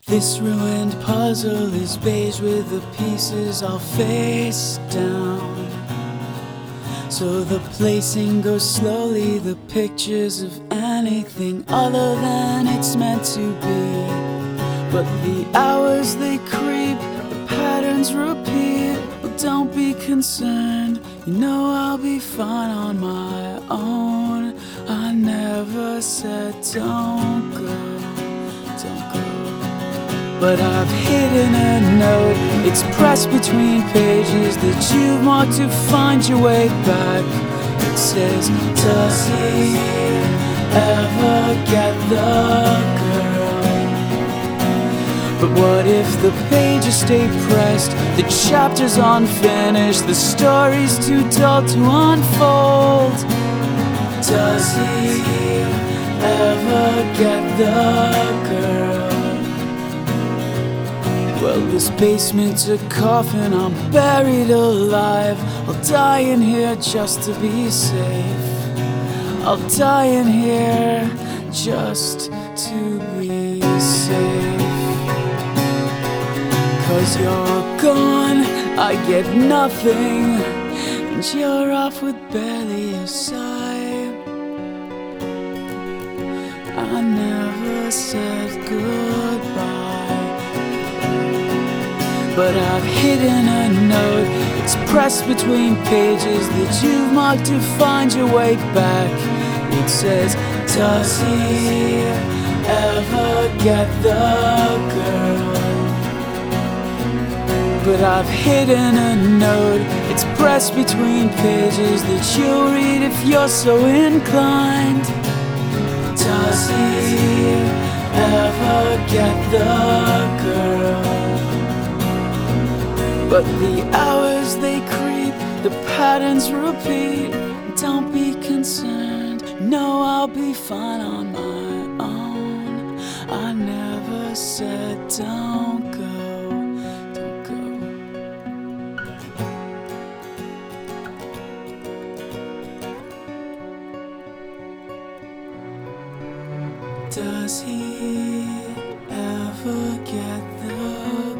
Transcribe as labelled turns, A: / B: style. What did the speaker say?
A: This ruined puzzle is beige with the pieces all face down. So the placing goes slowly, the pictures of anything other than it's meant to be. But the hours they creep, the patterns repeat. Well, don't be concerned, you know I'll be fine on my own. I never said don't go, don't go. But I've hidden a note, it's pressed between pages that you've marked to find your way back. It says, does he ever get the girl? But what if the pages stay pressed, the chapter's unfinished, the story's too dull to unfold? Does he ever get the girl? Well, this basement's a coffin, I'm buried alive. I'll die in here just to be safe. I'll die in here just to be safe. 'Cause you're gone, I get nothing, and you're off with barely a sigh. I never said goodbye. But I've hidden a note, it's pressed between pages that you've marked to find your way back. It says, does he ever get the girl? But I've hidden a note, it's pressed between pages that you'll read if you're so inclined. Does he ever get the girl? But the hours they creep, the patterns repeat. Don't be concerned, no, I'll be fine on my own. I never said don't go, don't go. Does he ever get the